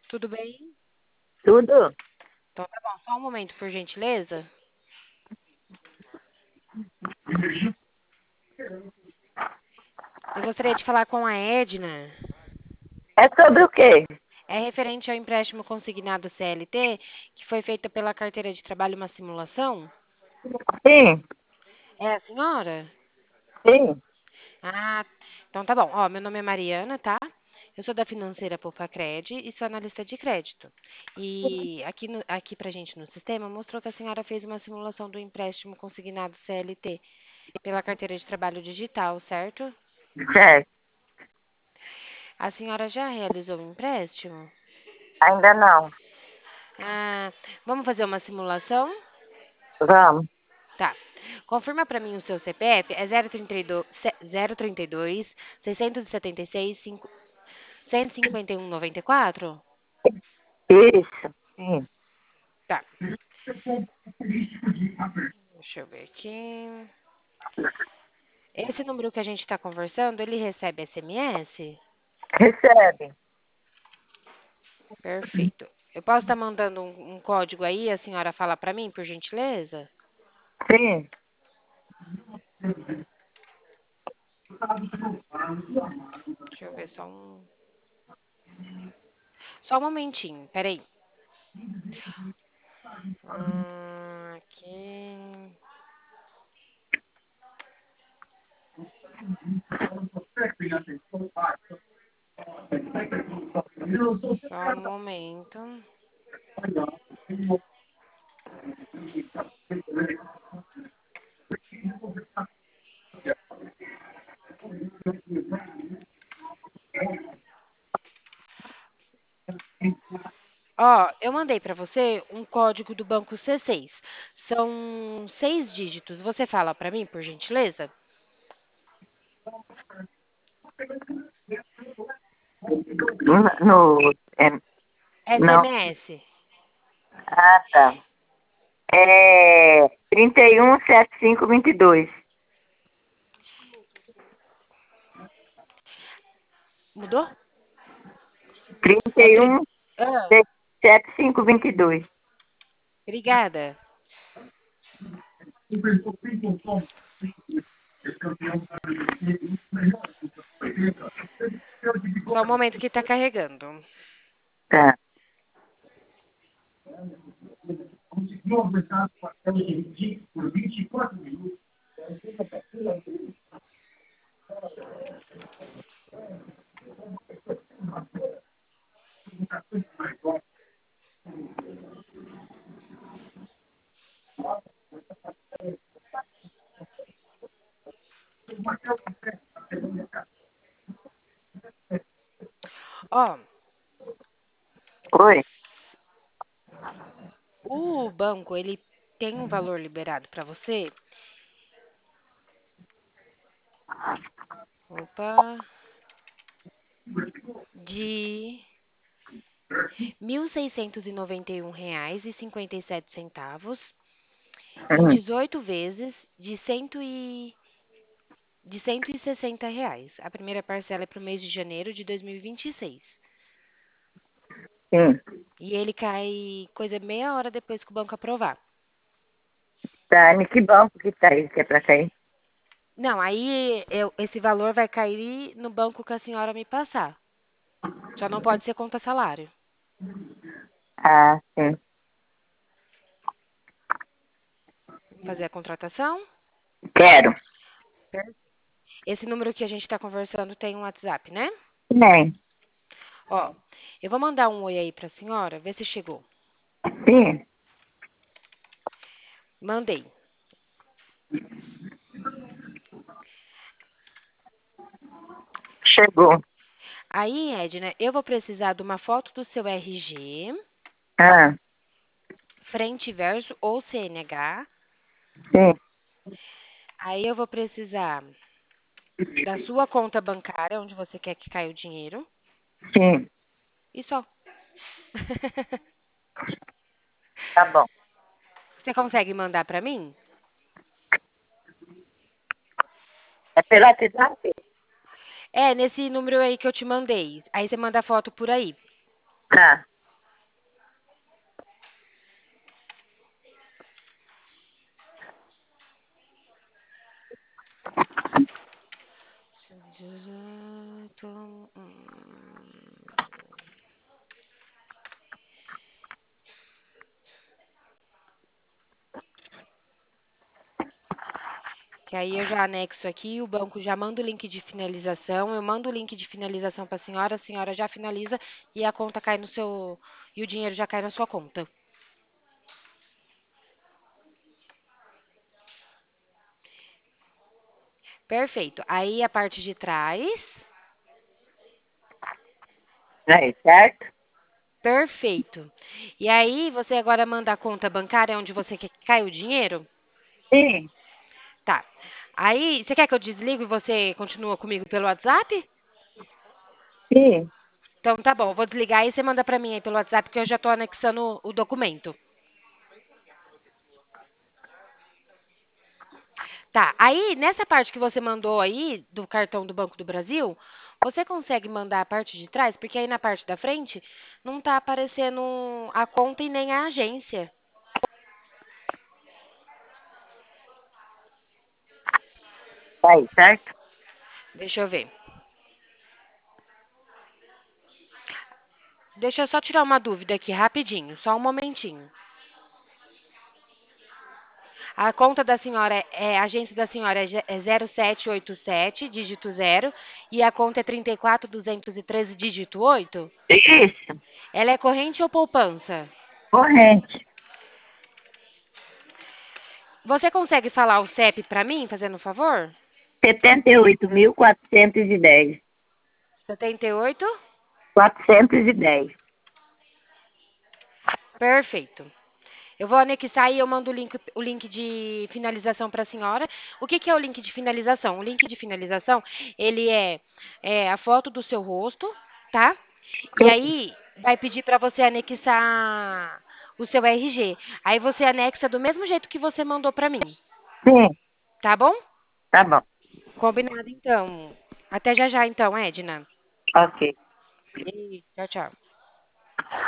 Tudo bem? Tudo? Então tá bom, só um momento, por gentileza. Eu gostaria de falar com a Edna. É sobre o quê? É referente ao empréstimo consignado CLT, que foi feita pela carteira de trabalho uma simulação? Sim, É a senhora? sim. Ah, então tá bom. Ó, meu nome é Mariana, tá? Eu sou da financeira Poupa-Cred e sou analista de crédito. E aqui pra gente no sistema mostrou que a senhora fez uma simulação do empréstimo consignado CLT pela carteira de trabalho digital, certo? Certo. A senhora já realizou o empréstimo? Ainda não. Ah, vamos fazer uma simulação? Vamos. Tá. Confirma para mim o seu CPF. É 032 676 151,94? Isso. Sim. Tá. Deixa eu ver aqui. Esse número que a gente está conversando, ele recebe SMS? Recebe. Perfeito. Eu posso estar mandando um código aí, a senhora fala para mim, por gentileza? Sim. Deixa eu ver só um momentinho, peraí. Aqui. Só um momento. Ó, eu mandei para você um código do banco C6. São 6 dígitos. Você fala para mim, por gentileza? No, não. SMS. Ah, tá. É 317522. Mudou? Trinta É e tri... um Ah, 7522. obrigada. Só um momento que está carregando. Tá. Ó, Oi? o banco, ele tem um valor liberado para você. Opa, de R$ 1.691,57 em Hum, 18 vezes de R$ 160. A primeira parcela é para o mês de janeiro de 2026. sim. E ele cai coisa meia hora depois que o banco aprovar. Tá. Em que banco que tá aí? Que é pra sair? Não, aí esse valor vai cair no banco que a senhora me passar. Só não pode ser conta salário. Ah, sim. Vamos fazer a contratação? Quero. Esse número que a gente está conversando tem um WhatsApp, né? Nem. Ó, eu vou mandar um oi aí para a senhora, ver se chegou. Sim. Mandei. Chegou. Aí, Edna, eu vou precisar de uma foto do seu RG, Ah, frente e verso ou CNH. sim. Aí eu vou precisar da sua conta bancária, onde você quer que caia o dinheiro. Sim. E só. Tá bom. Você consegue mandar para mim? É pelo WhatsApp? É, nesse número aí que eu te mandei. Aí você manda a foto por aí. Tá. Que aí eu já anexo aqui, o banco já manda o link de finalização, eu mando o link de finalização para a senhora já finaliza e a conta cai no seu e o dinheiro já cai na sua conta. Perfeito. Aí a parte de trás. Aí, certo? Perfeito. E aí você agora manda a conta bancária onde você quer que caia o dinheiro? Sim, Tá. Aí, você quer que eu desligue e você continua comigo pelo WhatsApp? sim. Então tá bom, eu vou desligar e você manda pra mim aí pelo WhatsApp que eu já tô anexando o documento. Tá. Aí, nessa parte que você mandou aí do cartão do Banco do Brasil, você consegue mandar a parte de trás? Porque aí na parte da frente não tá aparecendo a conta e nem a agência. Aí, certo? Deixa eu ver. Deixa eu só tirar uma dúvida aqui rapidinho, só um momentinho. A conta da senhora a agência da senhora é 0787, dígito 0, e a conta é 34213, dígito 8. Isso, Ela é corrente ou poupança? corrente. Você consegue falar o CEP para mim, fazendo um favor? 78.410. 78? 410. Perfeito. Eu vou anexar e eu mando o link de finalização para a senhora. O que que é o link de finalização? O link de finalização, ele é a foto do seu rosto, tá? E aí vai pedir para você anexar o seu RG. Aí você anexa do mesmo jeito que você mandou para mim, Sim, tá bom? tá bom. Combinado então. Até já já então, Edna. Ok. E tchau, tchau.